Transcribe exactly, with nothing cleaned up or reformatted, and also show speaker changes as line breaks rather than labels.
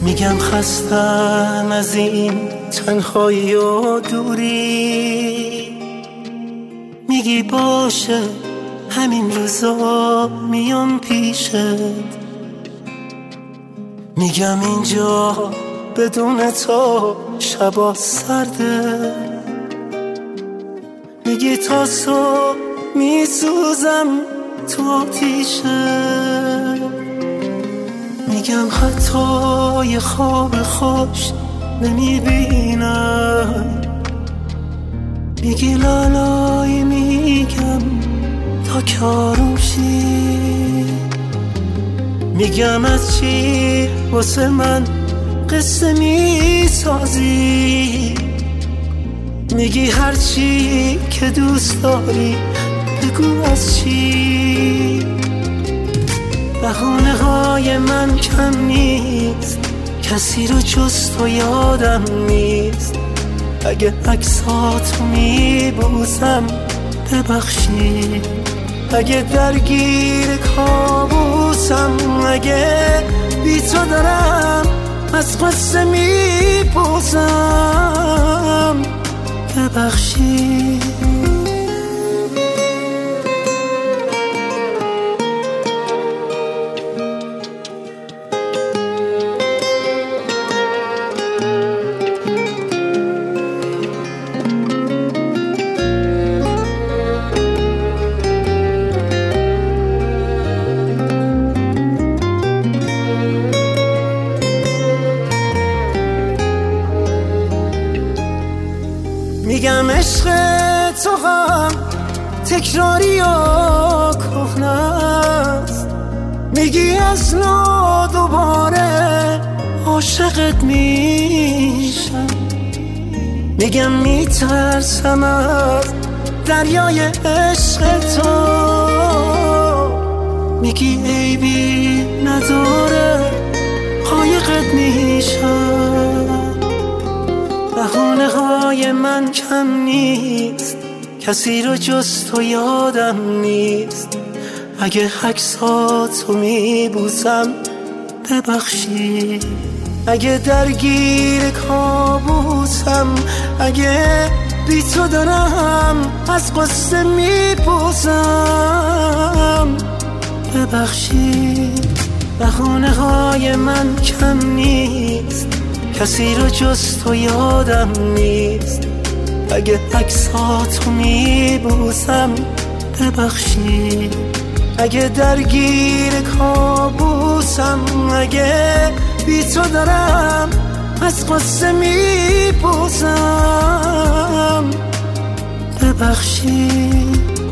میگم خستم از این تنهایی و دوری، میگی باشه همین روزا میام پیشت، میگم اینجا بدون تو شبا سرده، میگی تا صبح میسوزم تو آتیشه، میگم حتی یه خواب خوش نمیبینم، میگی لالای میگم تا کارم شی، میگم از چی واسه من قصه میسازی، میگی هر چی که دوست داری بگو از چی. بهونه های من کم نیست، کسی رو جز تو یادم نیست، اگه عکساتو میبوسم ببخشی، اگه درگیر کابوسم، اگه بی تو دارم از قصه میپوسم ببخشی. میگم عشق تو هم تکراری و کهنه است، میگی از نو دوباره عاشقت میشم، میگم میترسم از دریای عشق تو، میگی عیبی نداره قایقت میشم. بهونه های من کم نیست، کسی رو جز تو یادم نیست، اگه عکساتو میبوسم ببخشی، اگه درگیر کابوسم، اگه بی تو دارم از قصه میپوسم ببخشی. بهونه های من کم نیست، کسی رو جز تو یادم نیست، اگه عکساتو میبوسم ببخشی، اگه درگیر کابوسم، اگه بی تو دارم از قصه میپوسم ببخشی.